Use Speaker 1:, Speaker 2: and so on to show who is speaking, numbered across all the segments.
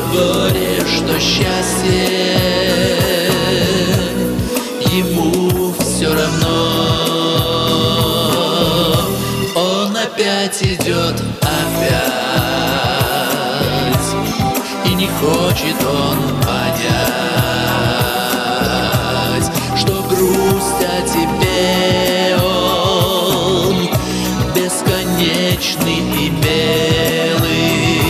Speaker 1: горе, что счастье, ему все равно. Он опять идет, опять, и не хочет он понять, что грусть о тебе он бесконечный и белый.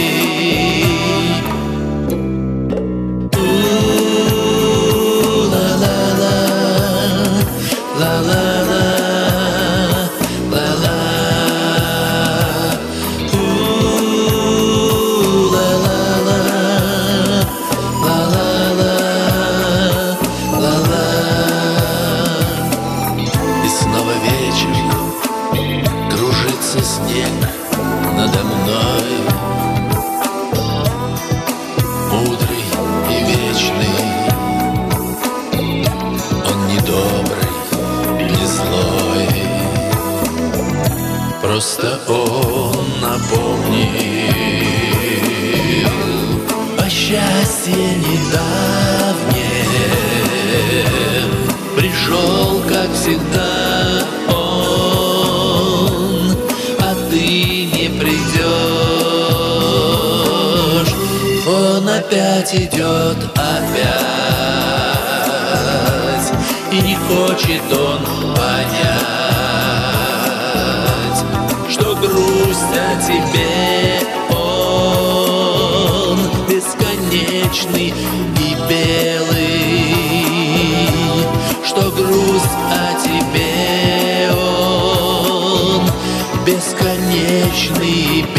Speaker 1: Снег надо мной, мудрый и вечный. Он не добрый, не злой, просто он напомнил о счастье недавнем. Пришел, как всегда, он опять идет, опять, и не хочет он понять, что грусть о тебе он бесконечный и белый, что грусть о тебе он бесконечный и белый.